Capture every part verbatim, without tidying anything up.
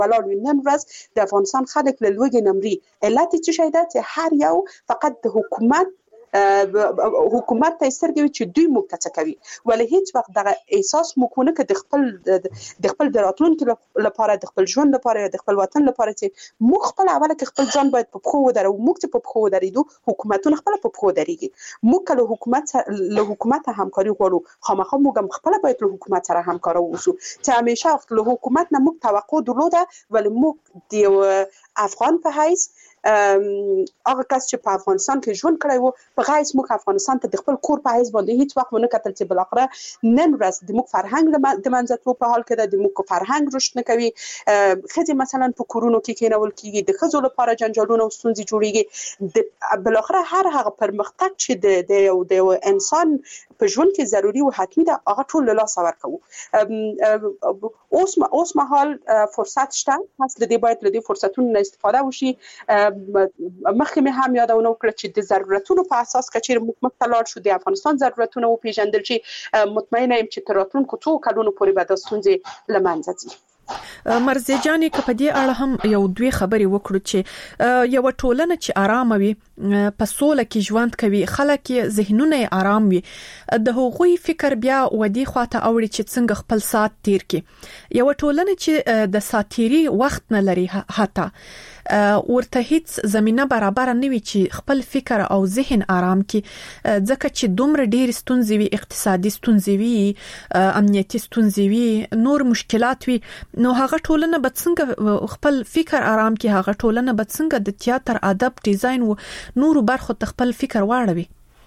ولاړ وي. نن ورځ د افغانستان خلک له لوږې نه مري. علت یې څه شی ده؟ چې هر یو فقط د حکومت حکومت ته سترګې وي چې دوی موږ ته څه کوي، ولې هیڅ وخت دغه احساس موږ ونه کړ د خپل د خپل د راتلونکي لپاره، د خپل ژوند لپاره، د خپل وطن لپاره چې موږ خپل اوله کې خپل ځان باید په پښو ودرو. موږ چې په پښو ودرېدو حکومتونه خپل په پښو درېږي. موږ کله حکومت له حکومت همکاري غواړو، خامخا موږ هم خپل باید له حکومت سره همکار اوسو چې همیشه وخت له حکومت نه موږ توقع درلوده، ولې موږ د افغان په حیث هغه کس چې په افغانستان کې ژوند کړی وو په غیز موږ افغانستان ته د خپل کور په حیث باندې هیڅ وخت ونه کتل چې بالاخره نن ورځ د موږ فرهنګ د منځ تلو په حال کې ده، د موږ فرهنګ رشد نه کوي. ښځې مثلا په کورونو کې کېنول کېږي، د ښځو لپاره جنجالونه او ستونزې جوړېږي. بالاخره هر هغه پرمختګ چې د د یو د یو انسان په ژوند کې ضروري او حتمي ده هغه ټول له لاسه ورکوو. اوس اوس مهال فرصت شته، پس د دې باید له دې فرصتونو نه استفاده وشي. مخکې مې هم یادونه وکړه چې د ضرورتونو په اساس که چېرې موږ مخ ته لاړ شو، د افغانستان ضرورتونه وپېژندل شي، مطمئنه یم چې تر راتلونکو څو کلونو پورې به دا ستونزې له منځه ځي. مرزي جانې که په دې اړه هم یو دوی خبرې وکړو چې یو ټولنه چې آرامه وي، په سوله کې ژوند کوي، خلک یې ذهنونه یې آرام وي، د هغوی فکر بیا ودی خواته اوړي چې څنګه خپل سات تیر کړي. یو ټولنه چې د ساتيري وخت نه لري، حتی ورته هیڅ زمينه برابر نه وي چې خپل فکر او ذهن آرام کړي، ځکه چې دومره ډېر ستونزې وي، اقتصادي ستونزې وي، امنیتي ستونزې وي، نور مشکلات وي، نو هغه ټولنه به څنګه خپل فکر آرام کړي؟ هغه ټولنه به څنګه د تیاتر، ادب، ډیزاین او نورو برخو ته خپل فکر واړوي؟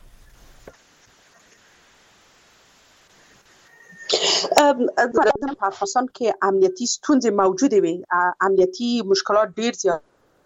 په افغانستان کې امنیتي ستونزې موجودې وي، امنیتي مشکلات ډېر زیات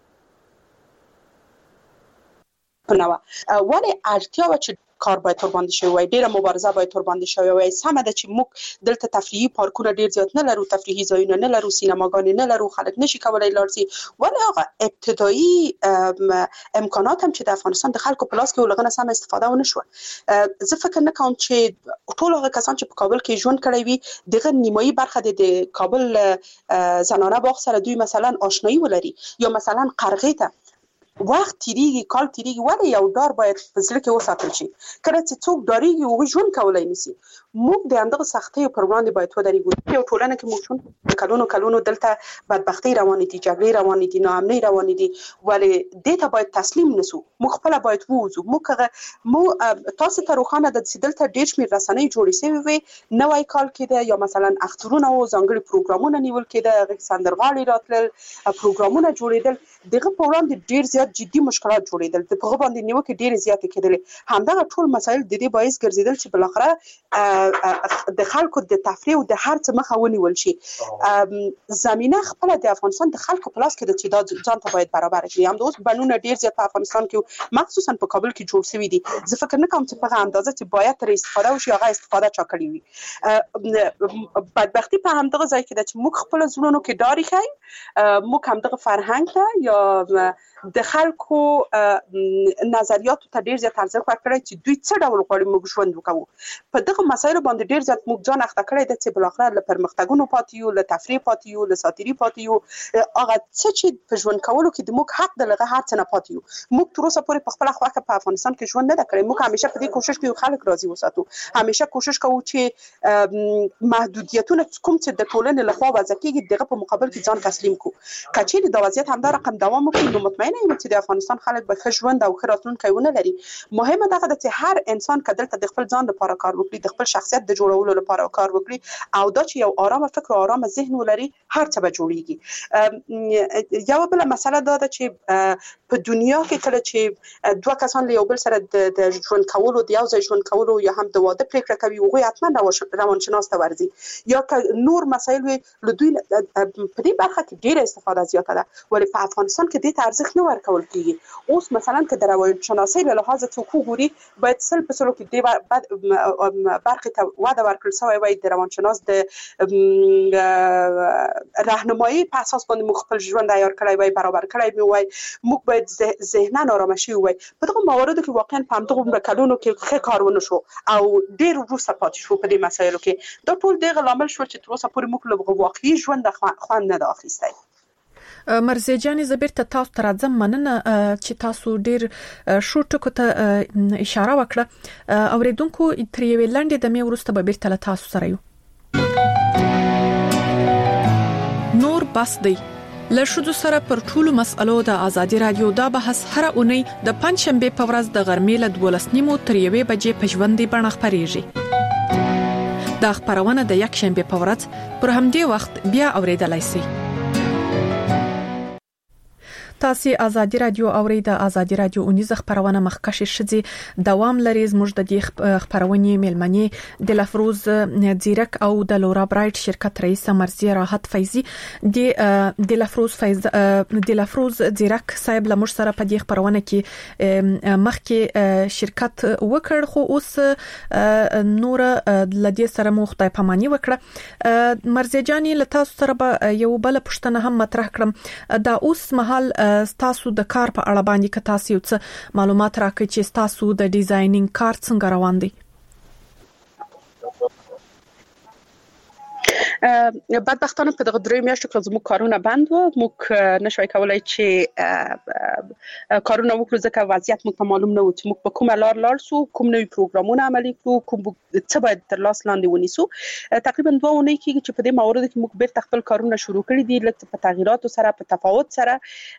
نه وه، ولې اړتیا وه چې کار باید تر باندې شوی وای، ډیره مبارزه باید تر باندې شوی وای. سمه ده چې موږ دلته تفریحي پارکونه ډیر زیات نه لرو، تفریحي ځایونه نه لرو، سینماګانې نه لرو، خلک نشي کولای لاړ شي، ولې هغه ابتدایي امکانات هم چې د افغانستان د خلکو په لاس کې ولغنه سم استفاده ونه شو. زه فکر نه کوم چې ټول هغه کسان چې په کابل کې ژوند کړی وي دغه نیمایي برخه د کابل زنانه باغ سره دوی مثلا آشنایی ولري، یا مثلا قرغې ته وخت تیریږي، کال تیریږي، ولې یو ډار باید په زړه کې وساتل شي. کله چې څوک ډاریږي هغوی ژوند کولی نشي. موږ د همدغه سختیو پر وړاندې باید ودرېږو. یو ټولنه کې موږ ژوند کلونو کلونو دلته بدبختۍ روانې دي، جګړې روانې دي، ناامنۍ روانې دي، ولې دې ته باید تسلیم نسو. موږ خپله باید ووځو. موږ هغه مو تاسو ته روښانه ده چې دلته ډېر شمېر رسنۍ جوړې شوې وې، نوی کال کېده یا مثلا اخترونه وو، ځانګړي پروګرامونه نیول کېده، هغې سندرغاړي راتلل، پروګرامونه جوړېدل، دغه په وړاندې ډېر زیات جدي مشکلات جوړېدل، د هغه باندې نیوکې ډېرې زیاتې کېدلې. همدغه ټول مسایل د دې باعث ګرځېدل چې بالاخره د خلکو د تفریح او د هر څه مخه ونیول شي. زمینه خپله د افغانستان د خلکو په لاس کې ده چې دا ځان ته باید برابر کړي. همدا اوس بڼونه ډېر زیات په افغانستان کې مخصوصا په کابل کې جوړ شوي دي. زه فکر نه کوم چې په هغه اندازه چې باید ترې استفاده وشي هغه استفاده چا کړې وي. بدبختي په همدغه ځای کې ده چې موږ خپلو زړونو کې ډار ایښی، موږ همدغه فرهنګ ته یا د خلکو نظریاتو ته ډېر زیات ارزښت ورکړی چې دوی څه ډول غواړي موږ ژوند وکوو. په دغه مسایلو باندې ډېر زیات موږ ځان اخته کړی ده چې بالاخره له پرمختګونو پاتې یو، له تفریح پاتې یو، له ساتیري پاتې یو. هغه څه چې په ژوند کولو کې د موږ حق د هغه هر څه نه پاتې یو. موږ تر اوسه پورې په خپله خوښه په افغانستان کې ژوند نه ده کړی. موږ همیشه په دې کوشش کوو خلک راضي وساتو، همیشه کوشش کوو چې محدودیتونه کوم چې د ټولنې لخوا وضع کېږي دغه په مقابل کې ځان تسلیم کړو. که چېرې دا وضعیت همدا رقم دوام وکړي نو مطمئنه یم چې د افغانستان خلک به ښه ژوند او ښه راتلونکی ونه لري. مهمه دغه ده چې هر انسان که دلته د خپل ځان لپاره کار وکړي، د خپل شخصیت د جوړولو لپاره کار وکړي او دا چې یو آرامه فکر او آرامه ذهن ولري هر څه به جوړیږي. یوه بله مسله دا ده چې په دنیا کې کله چې دوه کسان له یو بل سره د ژوند کولو، د یو ځای ژوند کولو یا هم د واده پرېکړه کوي، هغوی حتما روانشناس ته ورځي، یا که نور مسایل وي له دوی په دې برخه کې ډېره استفاده زیاته ده، ولې په افغانستان کې دې ته ارزښت نه ورکول کېږي. اوس مثلا که د روانشناسۍ له لحاظه څوک وګوري باید سل په سلو کې دې برخې ته وده ورکړل شوی وای. د روانشناس د راهنمایي په اساس باندې موږ خپل ژوند عیار کړی وای، برابر کړی مې وای، موږ باید ذهنا آرامه شوي وای. په دغو مواردو کې واقعا په همدغو کلونو کې ښه کار ونه شو او ډېر وروسته پاتې شو په دې مسایلو کې. دا ټول دغه لامل شو چې تر اوسه پورې موږ له واقعي ژونده خوند نه ده اخیستی. مرزي جاني زبرته تاسو تر ځم مننه چې تاسو ډیر شو ټکو ته اشاره وکړه. اوریدونکو تر یوې لاندې د مې ورسته به بیرته تاسو سره یو. نور بس دی له شذو سره پر ټولو مسألو د ازادي رادیو دا بحث هر اونۍ د پنځشنبه په ورځ د غرمې له دولس نیمو تر یوې بجې په ژوندۍ بڼه خپرېږي. دا خبرونه د یک شنبه په ورځ پر همدې وخت بیا اوریدلای شئ. تاسو ازادي رادیو اوري د ازادي رادیو اونیز خبرونه مخکښ شذي دوام لري. زموږ د دې خبرونه ملمنې د لفروز زیرک او د لورا برایټ شرکت رئیس مرزیه راحت فیضی د د لفروز فیض د لفروز زیرک صاحب لمر سره په دې خبرونه کې مخکې شرکت وکړ خو اوس نور لدی سره مو خدای پامانی وکړه. مرزیه جاني لتا سره یو بل پښتنه هم مطرح کړم. دا اوس مهال تاسو د کار په اړه باندې که تاسو څه معلومات راکړئ چې تاسو د ډیزاینینګ کار څنګه روان دی؟ بدبختانه په دغه درې میاشتو کې زموږ کارونه بند وو. موږ نشوای کولای چې کارونه وکړو ځکه وضعیت موږ ته معلوم نه و چې موږ په کومه لار لاړ سو، کوم نوي پروګرامونه عملي کړو، کوم څه باید تر لاس لاندې ونیسو. تقریبا دوه اونۍ کېږي چې په دې موارد کې موږ بیرته خپل کارونه شروع کړي دي، لکه په تغییراتو سره، په تفاوت سره.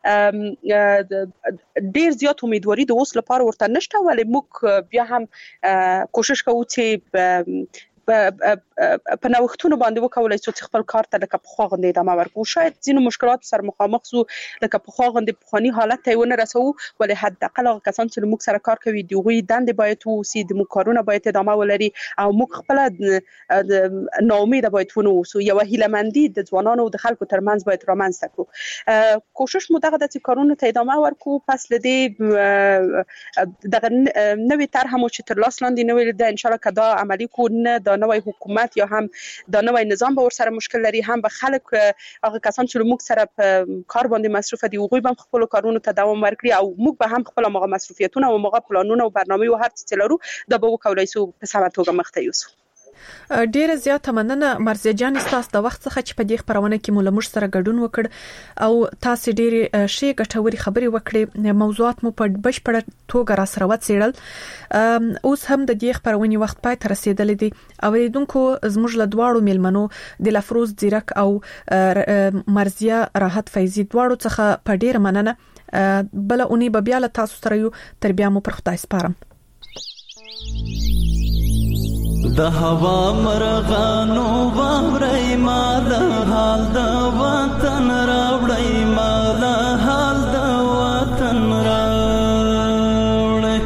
ډیر زیات امیدواري د اوس لپاره ورته نشته، ولی موږ بیا هم کوشش کوو چې په نوښتونو باندې وکولای شو چې خپل کار ته لکه په خو غوندې ادامه ورکړو. شاید ځینو مشکلات سره مخامخ سو، لکه په خو غوندې په خونی حالت ته ونه رسو، ولې حد اقل هغه کسان چې موږ سره کار کوي دوی دندې باید وسی، د موږ کارونه باید ادامه ولري او موږ خپل ناامید باید ونه وسو. یو هیلمندي د ځوانانو او د خلکو ترمنځ باید رامنځته کړو. کوشش مو دغه د کارونو ته ادامه ورکړو. پس لدې دغه نوې طرح مو چې تر لاس لاندې نوې ده، ان شاء الله کدا عملی کو نه د نوې حکومت یا هم د نوې نظام به ور سره مشکل لري، هم به خلک هغه کسان چې موږ سره په کار باندې مصروف دي هغوی به خپل کارونو ته دوام ورکړي او موږ به هم خپل مغه مصروفیتونه او مغه پلانونه او برنامه او هر څه لرو د به وکولای شو په سمه توګه مخته یوسو. ډیره زیاته مننه مرزیه جان تاسو د وخت څخه چې په دې خبرونه کې مو لمر سره ګډون وکړ او تاسو ډیره شی ګټوري خبري وکړې. موضوعات مو په بشپړه توګه را سره وڅېړل. اوس هم د دې خبرونې وخت پای ته رسیدلی دی. اوریدونکو زموږ له دواړو ملمنو د لفروز زیرک او مرزیه راحت فیضی دواړو څخه په ډیره مننه. بل اونۍ به بیا له تاسو سره یو، تر بیا مو پر خدای سپارم. د هوا مرغانو واوري ما د حال د وطن راوړی، ما د حال د وطن راوړی.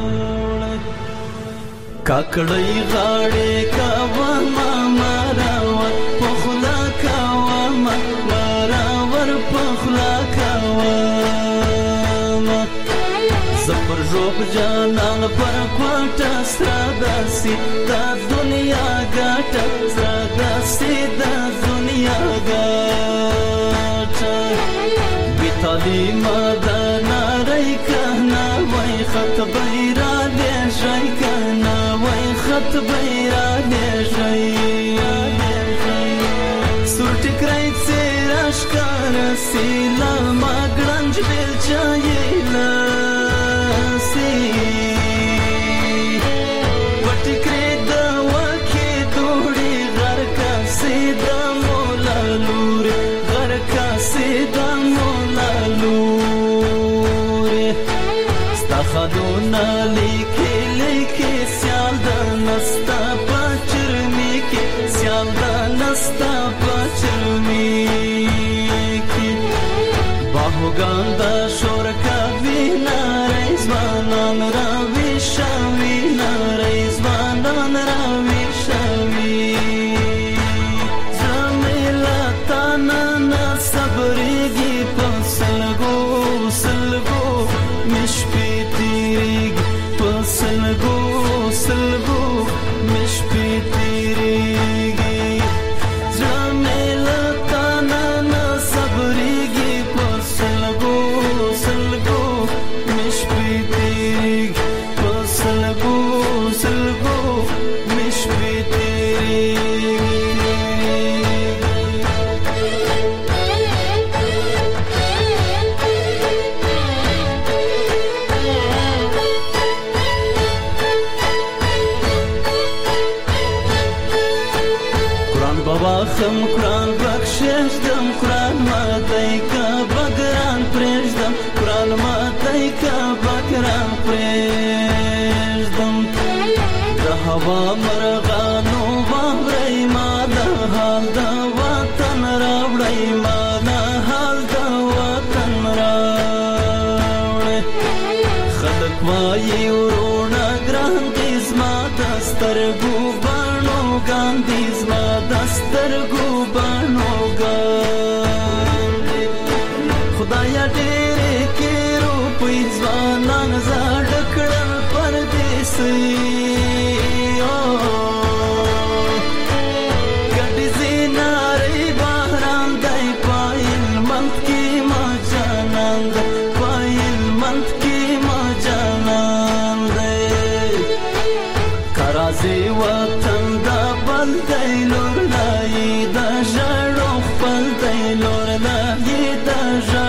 کاکړی غاړې کاوه ما مراور پخلا کاوه ما مراور پخلا کاوه ما زپر روب جانان پر کوټه ساداسي دا دنیا ګټه ساداسي دا دنیا ګټه بي تعلیم دا ناري کنا وای خط بیرا دې شي کنا وای خط بیرا دې شي سور ټکرای سراش کار سیلا ما ګرنج بل چایلا خدونا لیکي لیکي سیال د نستا پچرمی کې سیال د نستا پچرمی کې باهوګان د شور کوي ناري ځوانان راوي شاوي ناري ځوانان راوي شاوي زميلا تانا صبرېږي په سلګو سلګو مشپي سلګو سلګو مش پېتېږي زميلا تانا نه صبرېږي په سلګو سلګو مش پېتېږي پرېږدم قرآن ماتی که بګران پرېږدم قرآن ماتی که بګران پرېږدم د هوا مرغانو واورئ ما د حال د وطن راوړئ ما د حال د وطن راوړئ خلک وایي ورونه ګران دي زما د سترګو بڼو ګان دي زما د سترګو بڼو ګان دي خدایا ډېرې کې روپۍ ځوانان زاړه کړل پردیسۍ زی وطن دا بل دی لور لای دا ژړو خپل دی لور لای دا ژړو